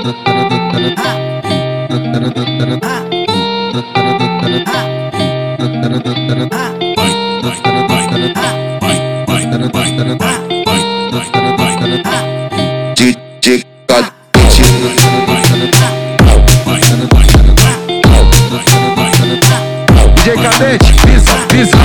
DJ Cadete, pisa, pisa.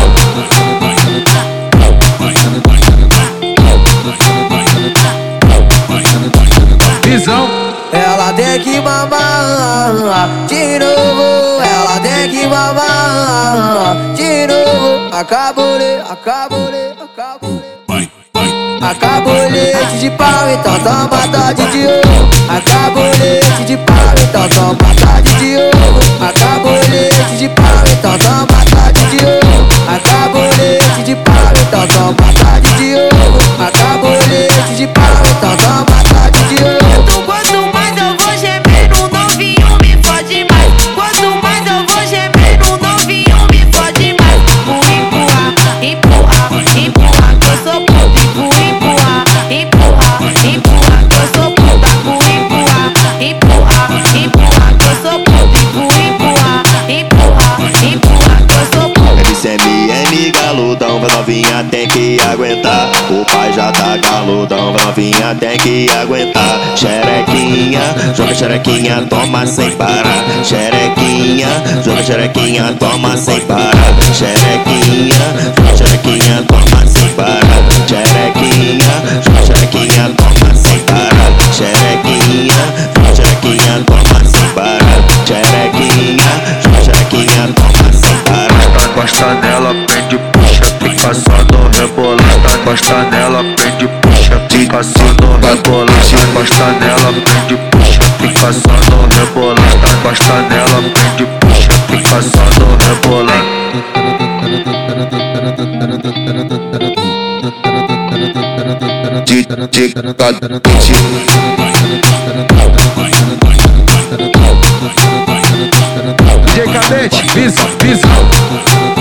Visão. Ela tem que mamar de novo, ela tem que mamar de novo. Acabou-lhe, acabou-lhe, acabou-lhe. Acabou leite de pau, então toma tarde de ouro. Acabou leite de pau, então toma tarde de ouro. Acabou leite de pau, então toma tarde de ouro. Acabou leite de pau, então toma tarde de ouro. Acabou leite de pau, então toma tarde de ouro. Quanto mais eu vou gemer, no novinho me fode mais. Quanto mais eu vou gemer, no novinho me fode mais. Empurrar, empurrar, empurrar, que eu sou puta. Empurrar, empurrar, que eu sou puta. Empurrar, empurrar, empurrar, que eu sou puta. Empurrar, empurrar, empurrar, que eu sou puta. MCMN galudão, pra novinha tem que aguentar. O pai já tá galudão, pra novinha tem que aguentar. Xerequinha, joga xerequinha, toma sem parar. Xerequinha, joga xerequinha, toma sem parar. Xerequinha, joga xerequinha, toma sem parar. Xerequinha, joga xerequinha, toma sem parar. Xerequinha, joga xerequinha, toma sem parar. Xerequinha, joga xerequinha, toma sem parar. Gosta nela, prende, puxa, fica só no rebolar. Gosta nela, prende, puxa, fica só no rebolar. Gosta nela, prende, puxa, fica só no rebolar. Gosta nela, prende, puxa, fica só no rebolar. DJ Cadete, pisa, pisa.